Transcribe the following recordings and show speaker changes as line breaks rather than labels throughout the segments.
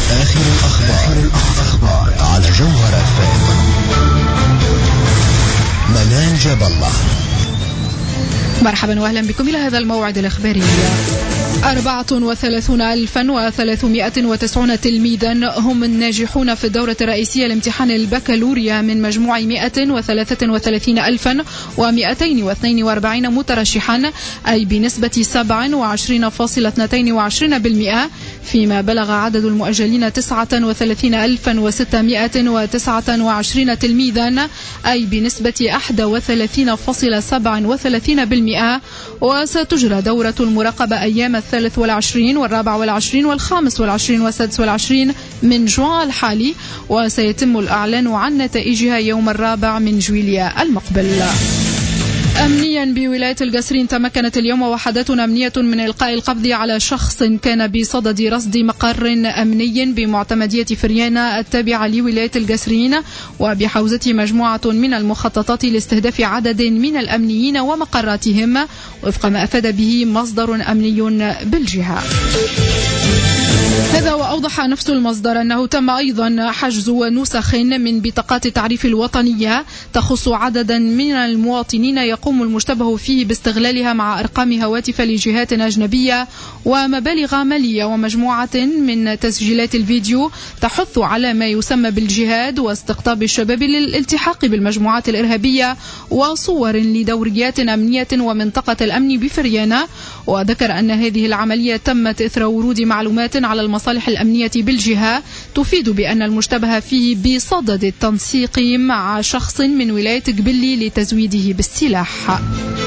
آخر الأخبار على جوهرة FM. منال جاب الله.
مرحبا وأهلا بكم إلى هذا الموعد الإخباري. 34,390 تلميذا هم الناجحون في الدورة الرئيسية لامتحان البكالوريا من مجموع 133,242 مترشحا، أي بنسبة 27.22%، فيما بلغ عدد المؤجلين 39,629 تلميذا، أي بنسبة 31.37%. وستجرى دورة المراقبة أيام 23 و24 و25 و26 من جوان الحالي، وسيتم الإعلان عن نتائجها يوم 4 من جويليا المقبل. أمنيا بولاية القصرين، تمكنت اليوم وحدات أمنية من إلقاء القبض على شخص كان بصدد رصد مقر أمني بمعتمدية فريانة التابعة لولاية القصرين، وبحوزته مجموعة من المخططات لاستهداف عدد من الأمنيين ومقراتهم، وفق ما أفاد به مصدر أمني بالجهة. هذا وأوضح نفس المصدر أنه تم أيضا حجز نسخ من بطاقات التعريف الوطنية تخص عددا من المواطنين يقوم المشتبه فيه باستغلالها مع أرقام هواتف لجهات أجنبية ومبالغ مالية، ومجموعة من تسجيلات الفيديو تحث على ما يسمى بالجهاد واستقطاب الشباب للالتحاق بالمجموعات الإرهابية، وصور لدوريات أمنية ومنطقة الأمن بفريانة. وذكر أن هذه العملية تمت إثر ورود معلومات على المصالح الأمنية بالجهة تفيد بأن المشتبه فيه بصدد التنسيق مع شخص من ولاية قبلي لتزويده بالسلاح.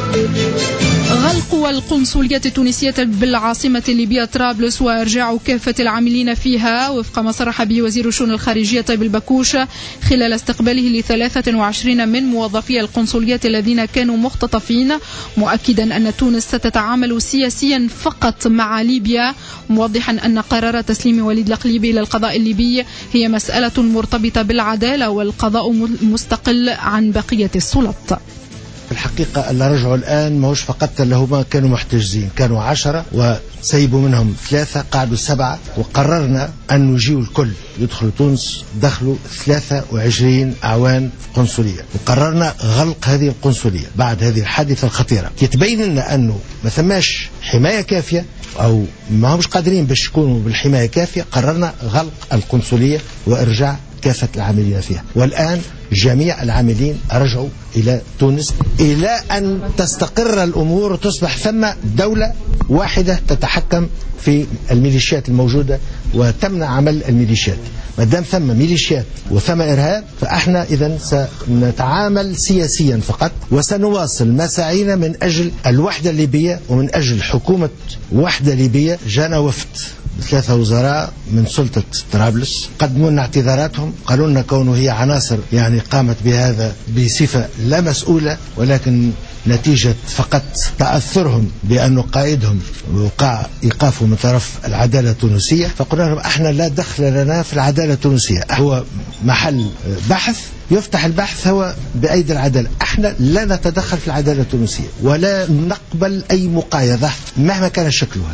غلق القنصلية التونسية بالعاصمة الليبية طرابلس وإرجاع كافة العاملين فيها، وفق ما صرح به وزير الشؤون الخارجية طيب البكوش خلال استقباله ل23 من موظفي القنصلية الذين كانوا مختطفين، مؤكدا أن تونس ستتعامل سياسيا فقط مع ليبيا، موضحا أن قرار تسليم وليد القليب إلى القضاء الليبي هي مسألة مرتبطة بالعدالة، والقضاء مستقل عن بقية السلطات.
الحقيقة اللي رجعوا الآن ما هوش فقط اللي هما كانوا محتجزين، كانوا 10 وسيبوا منهم 3 قعدوا 7، وقررنا أن نجيوا الكل يدخلوا تونس. دخلوا 23 أعوان قنصلية، وقررنا غلق هذه القنصلية بعد هذه الحادثة الخطيرة. يتبين لنا أنه ما ثماش حماية كافية أو ما همش قادرين باش يكونوا بالحماية كافية. قررنا غلق القنصلية وإرجاع كافة العاملين فيها، والآن جميع العاملين رجعوا إلى تونس إلى أن تستقر الأمور وتصبح ثم دولة واحدة تتحكم في الميليشيات الموجودة وتمنع عمل الميليشيات. ما دام ثم ميليشيات وثم إرهاب، فإحنا إذن سنتعامل سياسيا فقط، وسنواصل مساعينا من أجل الوحدة الليبية ومن أجل حكومة وحدة ليبية. جانا وفد 3 وزراء من سلطة طرابلس قدموا لنا اعتذاراتهم، قالوا لنا كونه هي عناصر يعني قامت بهذا بصفة لا مسؤولة، ولكن نتيجة فقط تأثرهم بأن قائدهم وقع إيقافه من طرف العدالة التونسية. فقلنا لهم احنا لا دخل لنا في العدالة التونسية، هو محل بحث يفتح البحث هو بأيدي العدالة، احنا لا نتدخل في العدالة التونسية ولا نقبل أي مقايضة مهما كان شكلها.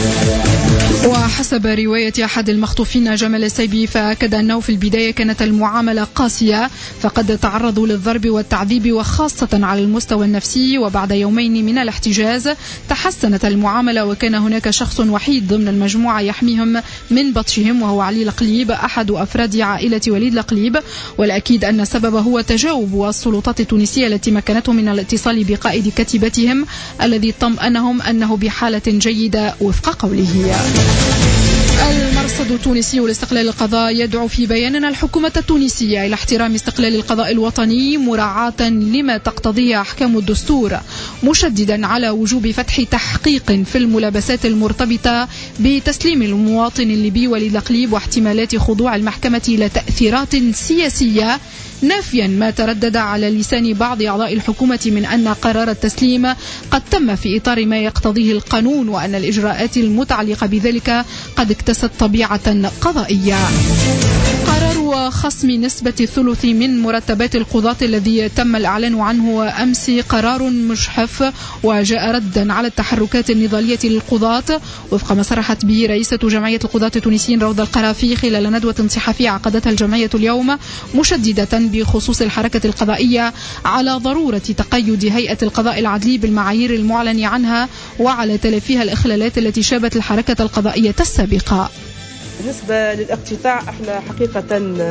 وحسب رواية أحد المخطوفين جمال السيبي، فأكد أنه في البداية كانت المعاملة قاسية، فقد تعرضوا للضرب والتعذيب وخاصة على المستوى النفسي، وبعد يومين من الاحتجاز تحسنت المعاملة، وكان هناك شخص وحيد ضمن المجموعة يحميهم من بطشهم، وهو علي القليب أحد أفراد عائلة وليد القليب. والأكيد أن السبب هو تجاوب السلطات التونسية التي مكنتهم من الاتصال بقائد كتيبتهم الذي طمأنهم أنه بحالة جيدة وفق قوله. المرصد التونسي لاستقلال القضاء يدعو في بيان الحكومة التونسية إلى احترام استقلال القضاء الوطني مراعاة لما تقتضيه أحكام الدستور، مشددا على وجوب فتح تحقيق في الملابسات المرتبطة بتسليم المواطن الليبي وليد القليب واحتمالات خضوع المحكمة إلى تأثيرات سياسية، نافيا ما تردد على لسان بعض أعضاء الحكومة من أن قرار التسليم قد تم في إطار ما يقتضيه القانون، وأن الإجراءات المتعلقة بذلك قد اكتست طبيعة قضائية. قرار خصم نسبة الثلث من مرتبات القضاة الذي تم الإعلان عنه أمس قرار مجحف، وجاء ردا على التحركات النضالية للقضاة، وفق ما صرحت به رئيسة جمعية القضاة التونسيين روضة القرافي خلال ندوة صحفية عقدتها الجمعية اليوم، مشددة بخصوص الحركة القضائية على ضرورة تقيد هيئة القضاء العدلي بالمعايير المعلن عنها وعلى تلافيها الإخلالات التي شابت الحركة القضائية السابقة.
بالنسبة للاقتطاع احنا حقيقة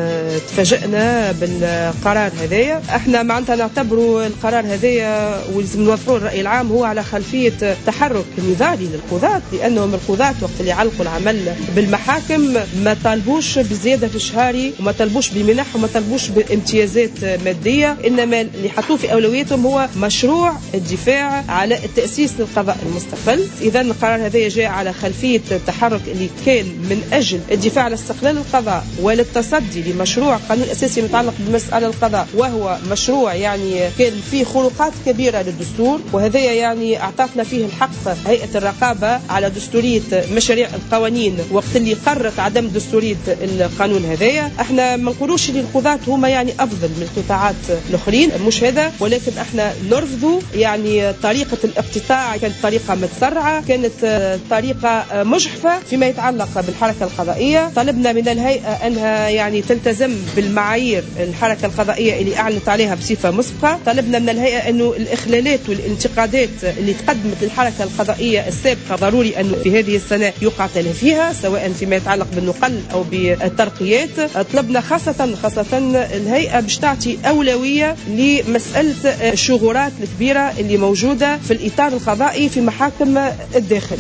تفاجئنا بالقرار هذايا. احنا معناتها نعتبروا القرار هذايا ولازم نوفروا الرأي العام هو على خلفية تحرك نضالي للقضاة، لأنهم القضاة وقت اللي علقوا العمل بالمحاكم ما طالبوش بزيادة في الشهري وما طالبوش بمنح وما طالبوش بامتيازات مادية، إنما اللي حطوه في أولوياتهم هو مشروع الدفاع على التأسيس للقضاء المستقل. إذا القرار هذايا جاء على خلفية التحرك اللي كان من أجل الدفاع على استقلال القضاء وللتصدي لمشروع قانون أساسي متعلق بمسألة القضاء، وهو مشروع يعني كان فيه خروقات كبيرة للدستور، وهذا يعني أعطتنا فيه الحق هيئة الرقابة على دستورية مشاريع القوانين وقت اللي قررت عدم دستورية القانون هذايا. احنا ما نقولوش ان القضاة هما يعني أفضل من القطاعات الآخرين، مش هذا، ولكن احنا نرفضوا يعني طريقة الاقتطاع، كانت طريقة متسرعة، كانت طريقة مجحفة فيما يتعلق بالحركة القضائية. طلبنا من الهيئة أنها يعني تلتزم بالمعايير الحركة القضائية اللي أعلنت عليها بصفة مسبقة. طلبنا من الهيئة أنه الإخلالات والانتقادات اللي تقدمت للحركة القضائية السابقة ضروري أنه في هذه السنة يقع تلافيها، سواء فيما يتعلق بالنقل أو بالترقيات. طلبنا خاصة الهيئة باش تعطي أولوية لمسألة الشغورات الكبيرة اللي موجودة في الإطار القضائي في محاكم الداخل.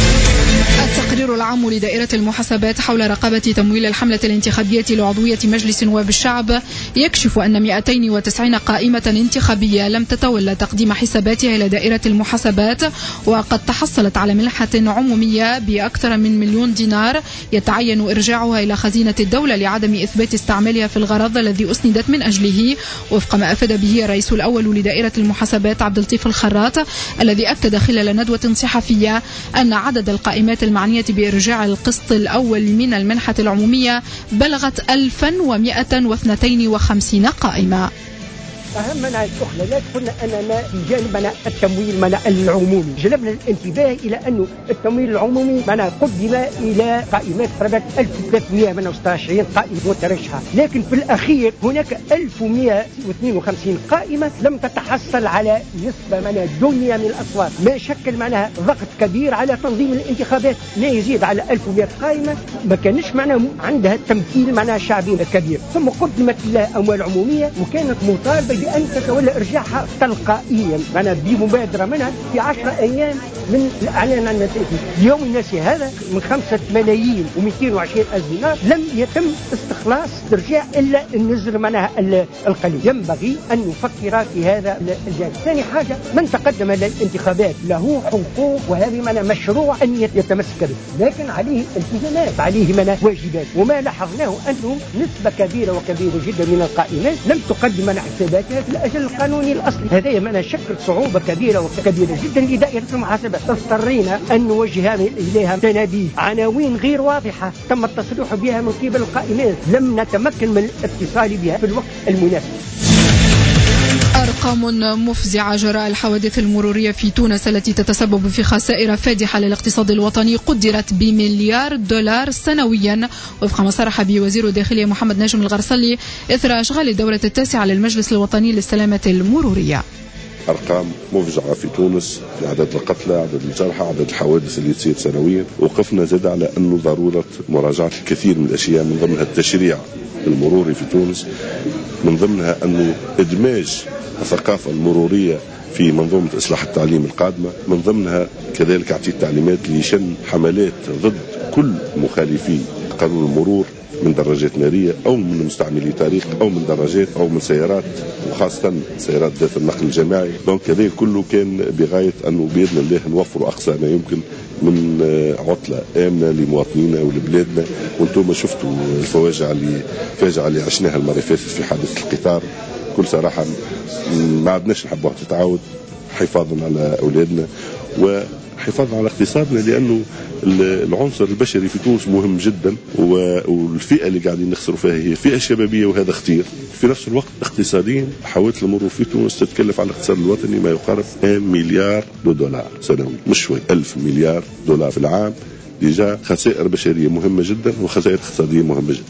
التقرير العام لدائرة المحاسبات حول رقابة تمويل الحملة الانتخابية لعضوية مجلس نواب الشعب يكشف أن 290 قائمة انتخابية لم تتولى تقديم حساباتها إلى دائرة المحاسبات، وقد تحصلت على منحة عمومية بأكثر من 1,000,000 دينار يتعين إرجاعها إلى خزينة الدولة لعدم إثبات استعمالها في الغرض الذي أسندت من أجله، وفق ما أفاد به الرئيس الأول لدائرة المحاسبات عبد اللطيف الخراط، الذي أكد خلال ندوة صحفية أن عدد القائمات المعنية بإرجاع القسط الأول من المنحة العمومية بلغت 1152 قائمة.
أهم منع الإخلالات قلنا أننا في جانب التمويل العمومي، جلبنا الانتباه إلى أنه التمويل العمومي قدم إلى قائمات قرابة 1328 قائمة مترشحة، لكن في الأخير هناك 1152 قائمة لم تتحصل على نسبة دنيا من الأصوات، ما شكل ضغط كبير على تنظيم الانتخابات. لا يزيد على 1100 قائمة ما كانش عندها التمثيل شعبي كبير، ثم قدمت لها أموال عمومية وكانت مطالبة بأن تتولى إرجاعها تلقائيا بمبادرة منها في 10 أيام من الإعلان عن النتائج. اليوم الناس هذا من 5,220,000 دينار لم يتم استخلاص ترجيع إلا النزل القليل. ينبغي أن نفكر في هذا الجانب. ثاني حاجة، من تقدم للانتخابات له حقوق، وهذه مشروع أن يتمسك به، لكن عليه التزامات، عليه واجبات. وما لاحظناه أنه نسبة كبيرة جدا من القائمات لم تقدم حساباتها في الأجل القانوني الأصلي. هذا شكل صعوبة كبيرة جدا لدائرة المحاسبة. اضطرينا أن نوجه إليها تنابيه، عناوين غير واضحة تم التصريح بها من قبل القائمات، لم نتمكن من الاتصال بها في الوقت المناسب.
أرقام مفزعة جراء الحوادث المرورية في تونس التي تتسبب في خسائر فادحة للاقتصاد الوطني قدرت ب$1,000,000,000 سنويا، وفق ما صرح به وزير الداخلية محمد ناجم الغرسلي إثر أشغال الدورة التاسعة للمجلس الوطني للسلامة المرورية.
أرقام مفزعة في تونس في عدد القتلى، عدد الجرحى، عدد الحوادث اللي تصير سنويا. وقفنا زاد على أنه ضرورة مراجعة الكثير من الأشياء، من ضمنها التشريع المروري في تونس، من ضمنها أنه إدماج الثقافة المرورية في منظومة إصلاح التعليم القادمة، من ضمنها كذلك أعطي تعليمات لشن حملات ضد كل مخالفي قانون المرور من دراجات نارية أو من مستعملي طريق أو من دراجات أو من سيارات، وخاصة سيارات ذات النقل الجماعي. دونك هذا كله كان بغاية أنه بإذن الله نوفر أقصى ما يمكن من عطلة آمنة لمواطنينا ولبلادنا. وانتم شفتوا الفواجع اللي عشناها المرة فاتت في حادث القطار. بكل صراحة ما عدناش نحبوها تتعاود، حفاظا على أولادنا حفاظ على اقتصادنا، لأنه العنصر البشري في تونس مهم جدا، والفئة اللي قاعدين نخسروا فيها هي فئة شبابية، وهذا خطير. في نفس الوقت اقتصاديا حوادث المرور في تونس تتكلف على الاقتصاد الوطني ما يقارب 1 مليار دولار سنوي، مش شوي، 1000 مليار دولار في العام. ديجا خسائر بشرية مهمة جدا وخسائر اقتصادية مهمة جدا.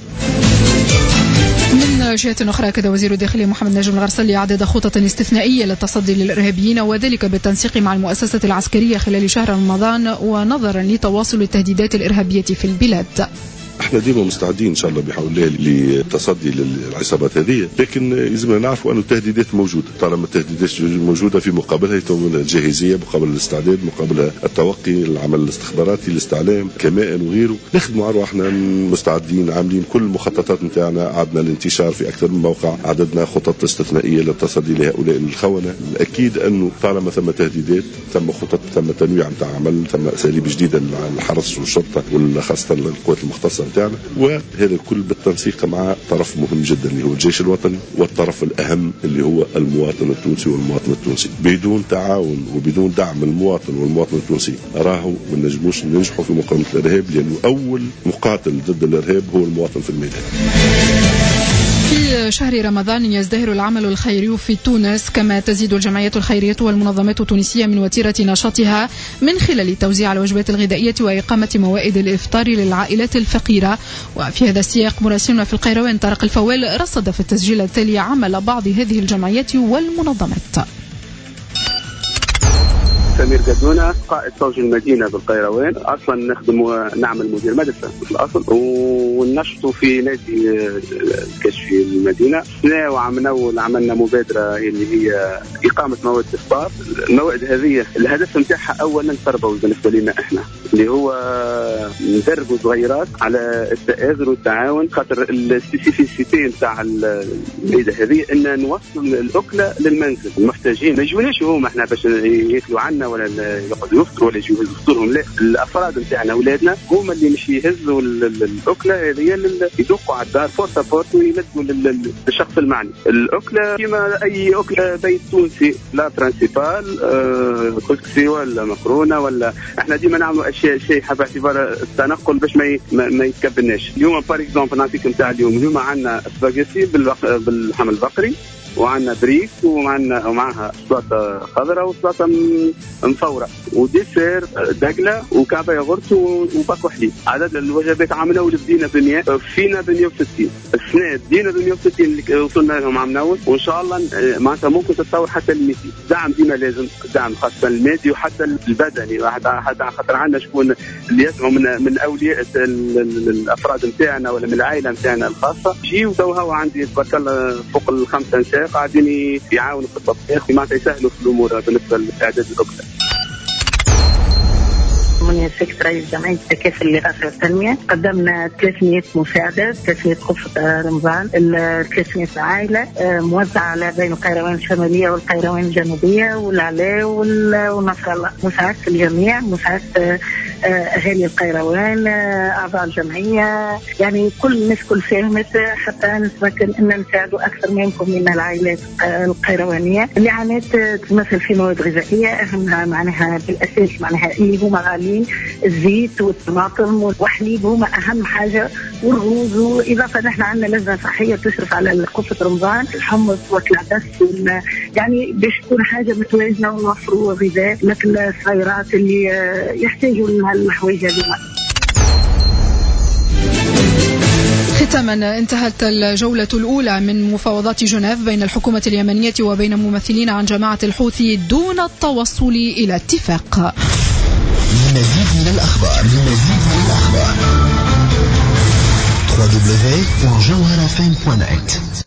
من جهة أخرى أكد وزير الداخلية محمد نجم الغرسلي عدد خطط استثنائية للتصدي للإرهابيين، وذلك بالتنسيق مع المؤسسة العسكرية خلال شهر رمضان، ونظرا لتواصل التهديدات الإرهابية في البلاد.
احنا ديما مستعدين ان شاء الله بحول الله للتصدي للعصابات هذه، لكن لازمنا نعرفوا انه التهديدات موجوده. طالما التهديدات موجوده في مقابلها يتم الجاهزيه، مقابل الاستعداد، مقابل التوقي، العمل الاستخباراتي، الاستعلام، كمائن وغيره. نخدموا على احنا مستعدين، عاملين كل المخططات نتاعنا، عدنا الانتشار في اكثر من موقع، عددنا خطط استثنائيه للتصدي لهؤلاء الخونه. الاكيد انه طالما ثم تهديدات ثم خطط، ثم تنويع نتاع عمل، ثم اساليب جديده للحرس والشرطه وخاصه القوات المختصه نتاعنا، وهذا الكل بالتنسيق مع طرف مهم جدا اللي هو الجيش الوطني، والطرف الأهم اللي هو المواطن التونسي والمواطن التونسي. بدون تعاون وبدون دعم المواطن والمواطن التونسي راهو ما نجموش ننجحوا في مقاومة الإرهاب، لأنه أول مقاتل ضد الإرهاب هو المواطن في الميدان.
في شهر رمضان يزدهر العمل الخيري في تونس، كما تزيد الجمعيات الخيرية والمنظمات التونسية من وتيرة نشاطها من خلال توزيع الوجبات الغذائية وإقامة موائد الإفطار للعائلات الفقيرة. وفي هذا السياق مراسلنا في القيروان طارق الفوال رصد في التسجيل التالي عمل بعض هذه الجمعيات والمنظمات.
سمير قدونة، قائد صوج المدينة بالقيروان. أصلا نعمل مدير مدرسة في الأصل، وننشطوا في نادي كشفي المدينة. عملنا مبادرة اللي هي إقامة مواد إفطار. المواد هذه الهدف نتاعها أولا تربوي بالنسبة لنا إحنا، اللي هو ندربوا صغيرات على التآزر والتعاون، خاطر السبيسيفيسيتي نتاع الميدة هذه إن نوصل الأكلة للمنزل. المحتاجين ما يجوناش هما إحنا باش ياكلوا عنا ولا يقعدوا يفطروا ولا يجوا يفطرهم، لا، الافراد نتاعنا اولادنا هما اللي مش يهزوا الاكله هذه اللي يدقوا على الدار فورتا فورت ويمدوا للشخص المعني. الاكله كما اي اكله بيت تونسي، لا برانسيبال كسكسي ولا مكرونه، ولا احنا ديما نعملوا اشياء شيء باعتبار التنقل باش ما يتكبلناش. اليوم بار اكزومبل نعطيك نتاع اليوم عندنا سباغيتي باللحم البقري، وعندنا بريك، ومعها سلطه خضراء وسلطه مفوره، وديسير دقله وكعبه ياغورت وباكو حليب. عدد الوجبات عامنا بدينا فينا ب 160 السنه، بدينا ب 160 اللي وصلنا لهم عام ناول، وان شاء الله معناتها ممكن تتطور حتى ل 200. دعم ديما لازم، دعم خاصه المادي وحتى البدني، حتى خاطر عندنا شكون اللي يدعو من اولياء الافراد نتاعنا ولا من العائله نتاعنا الخاصه يجيو. تو عندي تبارك الله فوق الخمسه نساء قاعدين يعاونوا في التطبيق، معناتها يسهلوا في الامور بالنسبه لاعداد الاكله.
من سكرتير رئيس جمعية التكافل للإغاثة والتنمية. قدمنا 300 مساعدة، 300 غرفة رمضان، 300 عائلة موزعة على بين القيروان الشمالية والقيروان الجنوبية والعلاء ونصر الله. مساعدة الجميع، مساعدة أهالي القيروان، أعضاء الجمعية، يعني كل الناس كل ساهمت حتى نتمكن أن نساعدوا أكثر ما يمكن من العائلات القيروانية اللي عانت تمثل في مواد غذائية، أهمها معناها بالأساس معناها اللي هما غاليين، الزيت والطماطم والحليب هما أهم حاجة، والرز. وإضافة نحن عندنا لجنة صحية تشرف على غرفة رمضان، الحمص والعدس، يعني باش تكون حاجة متوازنة ونوفروا غذاء مثل الصغيرات اللي يحتاجوا لها الحوايج هذه.
ختاما، انتهت الجولة الأولى من مفاوضات جنيف بين الحكومة اليمنية وبين ممثلين عن جماعة الحوثي دون التوصل إلى اتفاق.
لمزيد من الأخبار www.jawharafm.net